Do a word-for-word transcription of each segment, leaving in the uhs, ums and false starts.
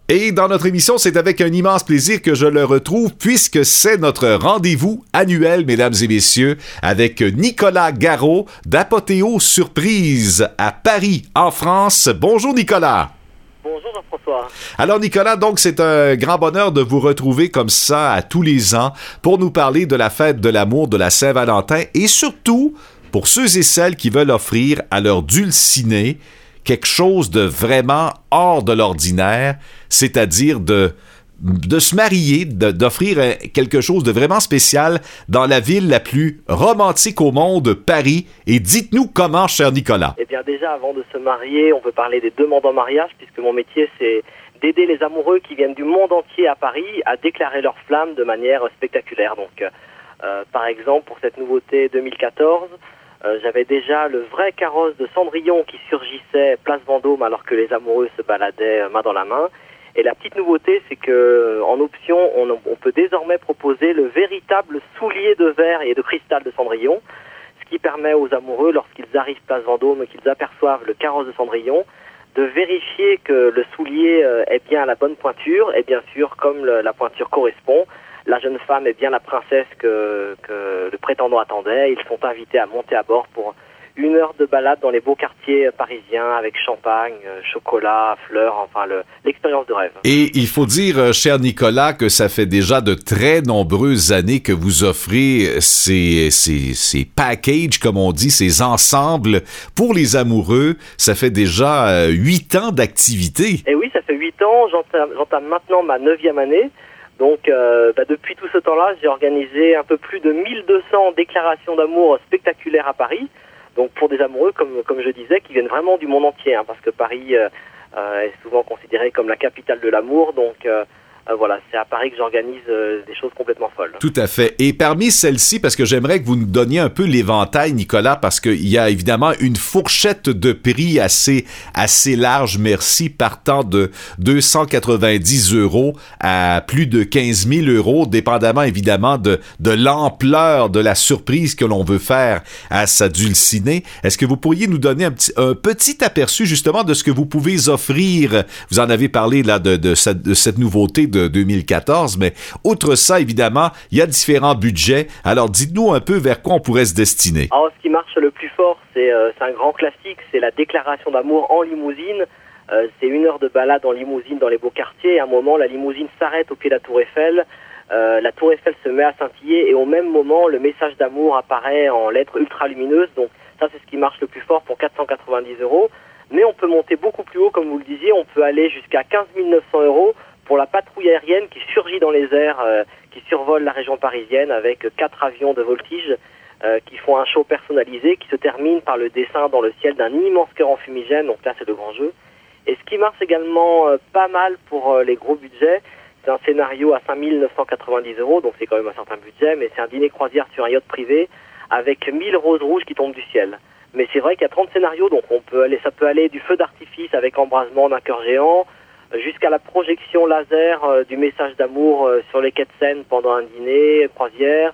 Et dans notre émission, c'est avec un immense plaisir que je le retrouve puisque c'est notre rendez-vous annuel, mesdames et messieurs, avec Nicolas Garot d'Apothéo Surprise à Paris, en France. Bonjour Nicolas. Bonjour Jean-François. Alors Nicolas, donc c'est un grand bonheur de vous retrouver comme ça à tous les ans pour nous parler de la fête de l'amour, de la Saint-Valentin et surtout pour ceux et celles qui veulent offrir à leur dulcinée quelque chose de vraiment hors de l'ordinaire, c'est-à-dire de, de se marier, de, d'offrir quelque chose de vraiment spécial dans la ville la plus romantique au monde, Paris. Et dites-nous comment, cher Nicolas. Eh bien déjà, avant de se marier, on peut parler des demandes en mariage, puisque mon métier, c'est d'aider les amoureux qui viennent du monde entier à Paris à déclarer leur flamme de manière spectaculaire. Donc, euh, par exemple, pour cette nouveauté deux mille quatorze, Euh, j'avais déjà le vrai carrosse de Cendrillon qui surgissait place Vendôme alors que les amoureux se baladaient main dans la main. Et la petite nouveauté, c'est que en option, on, on peut désormais proposer le véritable soulier de verre et de cristal de Cendrillon, ce qui permet aux amoureux, lorsqu'ils arrivent place Vendôme et qu'ils aperçoivent le carrosse de Cendrillon, de vérifier que le soulier est bien à la bonne pointure, et bien sûr, comme le, la pointure correspond, la jeune femme est bien la princesse que, que le prétendant attendait. Ils sont invités à monter à bord pour une heure de balade dans les beaux quartiers parisiens avec champagne, chocolat, fleurs, enfin le, l'expérience de rêve. Et il faut dire, cher Nicolas, que ça fait déjà de très nombreuses années que vous offrez ces, ces, ces packages, comme on dit, ces ensembles pour les amoureux. Ça fait déjà huit ans d'activité. Et oui, ça fait huit ans. J'entame, j'entame maintenant ma neuvième année. Donc, euh, bah depuis tout ce temps-là, j'ai organisé un peu plus de mille deux cents déclarations d'amour spectaculaires à Paris. Donc, pour des amoureux, comme comme je disais, qui viennent vraiment du monde entier, hein, parce que Paris euh, euh, est souvent considéré comme la capitale de l'amour. Donc, euh, euh, voilà, c'est à Paris que j'organise euh, des choses complètement folles. Tout à fait. Et parmi celles-ci, parce que j'aimerais que vous nous donniez un peu l'éventail, Nicolas, parce qu'il y a évidemment une fourchette de prix assez assez large, merci, partant de deux cent quatre-vingt-dix euros à plus de quinze mille euros, dépendamment évidemment de, de l'ampleur de la surprise que l'on veut faire à sa dulcinée. Est-ce que vous pourriez nous donner un petit, un petit aperçu justement de ce que vous pouvez offrir? Vous en avez parlé là de, de, cette, de cette nouveauté de deux mille quatorze, mais outre ça, évidemment, il y a différents budgets. Alors, dites-nous un peu vers quoi on pourrait se destiner. Alors, ce qui marche le plus fort, c'est, euh, c'est un grand classique, c'est la déclaration d'amour en limousine. Euh, c'est une heure de balade en limousine dans les beaux quartiers. À un moment, la limousine s'arrête au pied de la Tour Eiffel. Euh, la Tour Eiffel se met à scintiller et au même moment, le message d'amour apparaît en lettres ultra lumineuses. Donc, ça, c'est ce qui marche le plus fort pour quatre cent quatre-vingt-dix euros. Mais on peut monter beaucoup plus haut, comme vous le disiez. On peut aller jusqu'à quinze mille neuf cents euros pour la patrouille aérienne qui surgit dans les airs, euh, qui survole la région parisienne avec quatre avions de voltige euh, qui font un show personnalisé qui se termine par le dessin dans le ciel d'un immense cœur en fumigène. Donc là, c'est le grand jeu. Et ce qui marche également euh, pas mal pour euh, les gros budgets, c'est un scénario à cinq mille neuf cent quatre-vingt-dix euros, donc c'est quand même un certain budget, mais c'est un dîner croisière sur un yacht privé avec mille roses rouges qui tombent du ciel. Mais c'est vrai qu'il y a trente scénarios, donc on peut aller, ça peut aller du feu d'artifice avec embrasement d'un cœur géant, jusqu'à la projection laser euh, du message d'amour euh, sur les quais de Seine pendant un dîner, croisière.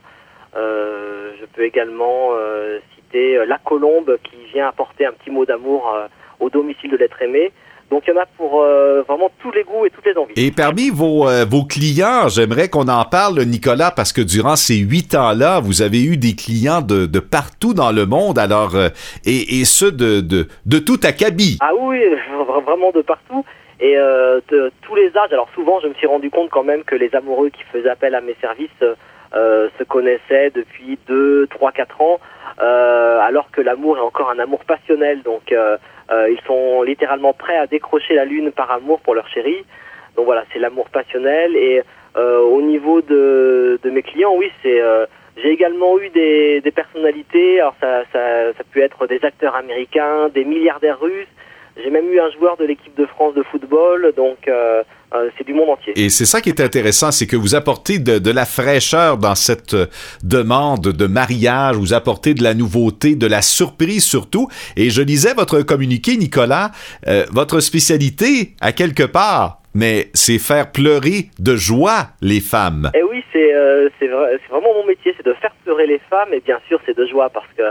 Euh, je peux également euh, citer euh, la colombe qui vient apporter un petit mot d'amour euh, au domicile de l'être aimé. Donc il y en a pour euh, vraiment tous les goûts et toutes les envies. Et parmi vos, euh, vos clients, j'aimerais qu'on en parle, Nicolas, parce que durant ces huit ans-là, vous avez eu des clients de, de partout dans le monde, alors euh, et, et ceux de, de, de tout acabit. Ah oui, vraiment de partout. Et euh, de tous les âges. Alors souvent, je me suis rendu compte quand même que les amoureux qui faisaient appel à mes services euh, se connaissaient depuis deux, trois, quatre ans, euh, alors que l'amour est encore un amour passionnel. Donc euh, euh, ils sont littéralement prêts à décrocher la lune par amour pour leur chérie. Donc voilà, c'est l'amour passionnel. Et euh, au niveau de, de mes clients, oui, c'est euh, j'ai également eu des, des personnalités. Alors ça, ça, ça peut être des acteurs américains, des milliardaires russes. J'ai même eu un joueur de l'équipe de France de football, donc euh, euh, c'est du monde entier. Et c'est ça qui est intéressant, c'est que vous apportez de, de la fraîcheur dans cette demande de mariage, vous apportez de la nouveauté, de la surprise surtout. Et je lisais votre communiqué, Nicolas, euh, votre spécialité, à quelque part, mais c'est faire pleurer de joie les femmes. Et oui, c'est, euh, c'est, vrai, c'est vraiment mon métier, c'est de faire pleurer les femmes, et bien sûr c'est de joie parce que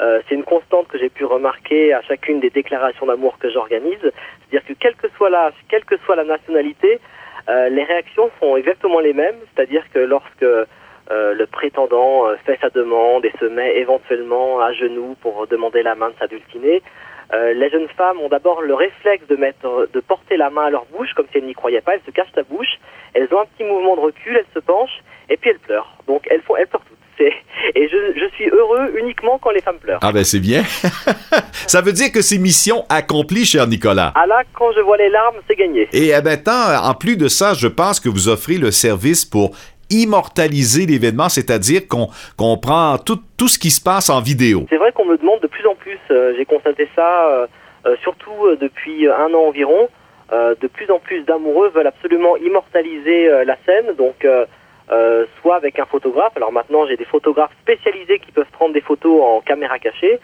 Euh, c'est une constante que j'ai pu remarquer à chacune des déclarations d'amour que j'organise. C'est-à-dire que quelle que soit la, quelle que soit la nationalité, euh, les réactions sont exactement les mêmes. C'est-à-dire que lorsque euh, le prétendant euh, fait sa demande et se met éventuellement à genoux pour demander la main de sa dulcinée, euh, les jeunes femmes ont d'abord le réflexe de mettre, de porter la main à leur bouche comme si elles n'y croyaient pas. Elles se cachent la bouche, elles ont un petit mouvement de recul, elles se penchent et puis elles pleurent. Donc elles font, elles pleurent toutes. C'est... Et je, je suis heureux uniquement quand les femmes pleurent. Ah ben c'est bien. Ça veut dire que c'est mission accomplie, cher Nicolas. Ah là, quand je vois les larmes, c'est gagné. Et maintenant, en plus de ça, je pense que vous offrez le service pour immortaliser l'événement, c'est-à-dire qu'on, qu'on prend tout, tout ce qui se passe en vidéo. C'est vrai qu'on me demande de plus en plus, euh, j'ai constaté ça, euh, euh, surtout euh, depuis un an environ, euh, de plus en plus d'amoureux veulent absolument immortaliser euh, la scène, donc euh, euh, soit avec un photographe. Alors maintenant, j'ai des photographes spécialisés qui peuvent prendre des photos en caméra cachée,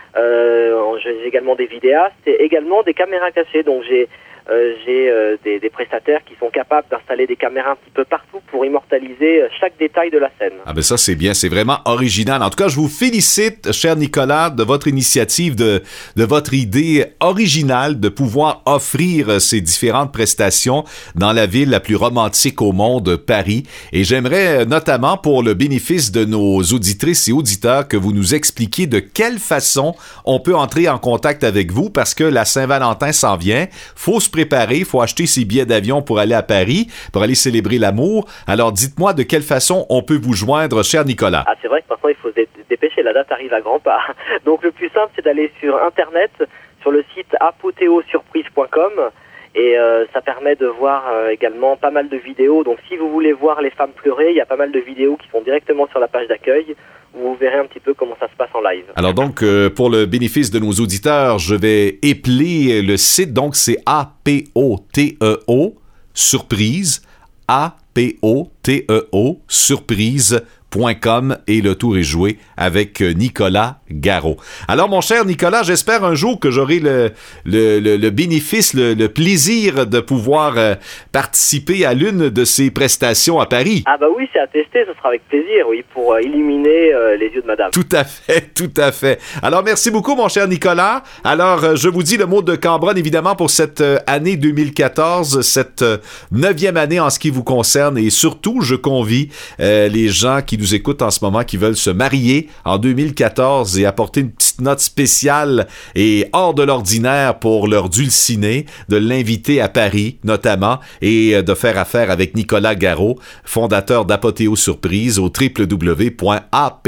euh, j'ai également des vidéastes et également des caméras cachées, donc j'ai Euh, j'ai euh, des, des prestataires qui sont capables d'installer des caméras un petit peu partout pour immortaliser chaque détail de la scène. Ah ben ça c'est bien, c'est vraiment original. En tout cas, je vous félicite, cher Nicolas, de votre initiative, de, de votre idée originale de pouvoir offrir ces différentes prestations dans la ville la plus romantique au monde, Paris. Et j'aimerais notamment, pour le bénéfice de nos auditrices et auditeurs, que vous nous expliquiez de quelle façon on peut entrer en contact avec vous, parce que la Saint-Valentin s'en vient. Faut se préparer, il faut acheter ses billets d'avion pour aller à Paris, pour aller célébrer l'amour. Alors, dites-moi de quelle façon on peut vous joindre, cher Nicolas. Ah, c'est vrai que maintenant, il faut se dépêcher, la date arrive à grands pas. Donc, le plus simple, c'est d'aller sur Internet, sur le site apothéosurprise point com, et euh, ça permet de voir euh, également pas mal de vidéos. Donc, si vous voulez voir les femmes pleurer, il y a pas mal de vidéos qui sont directement sur la page d'accueil, où vous verrez un petit peu comment ça se passe en live. Alors donc, euh, pour le bénéfice de nos auditeurs, je vais épeler le site. Donc, c'est A P O T E O, surprise, A P O T E O, surprise point com, et le tour est joué avec Nicolas Garot. Alors, mon cher Nicolas, j'espère un jour que j'aurai le, le, le, le bénéfice, le, le plaisir de pouvoir euh, participer à l'une de ces prestations à Paris. Ah bah oui, c'est à tester, ce sera avec plaisir, oui, pour euh, illuminer euh, les yeux de madame. Tout à fait, tout à fait. Alors, merci beaucoup, mon cher Nicolas. Alors, euh, je vous dis le mot de Cambronne, évidemment, pour cette euh, année deux mille quatorze, cette euh, neuvième année en ce qui vous concerne, et surtout, je convie euh, les gens qui nous écoutent en ce moment, qui veulent se marier en deux mille quatorze et apporter une petite note spéciale et hors de l'ordinaire pour leur dulcinée, de l'inviter à Paris, notamment, et de faire affaire avec Nicolas Garot, fondateur d'Apothéo Surprise, au w w w point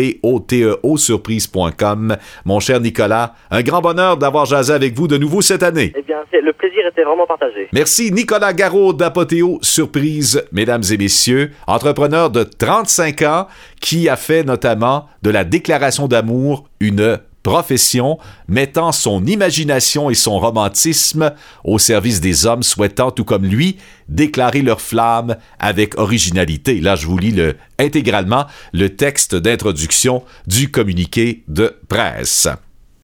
apoteo surprise point com. Mon cher Nicolas, un grand bonheur d'avoir jasé avec vous de nouveau cette année. Eh bien, c'est, le plaisir était vraiment partagé. Merci, Nicolas Garot d'Apothéo Surprise, mesdames et messieurs, entrepreneur de trente-cinq ans, qui a fait notamment de la déclaration d'amour une profession, mettant son imagination et son romantisme au service des hommes souhaitant, tout comme lui, déclarer leur flamme avec originalité. Là, je vous lis le, intégralement le texte d'introduction du communiqué de presse.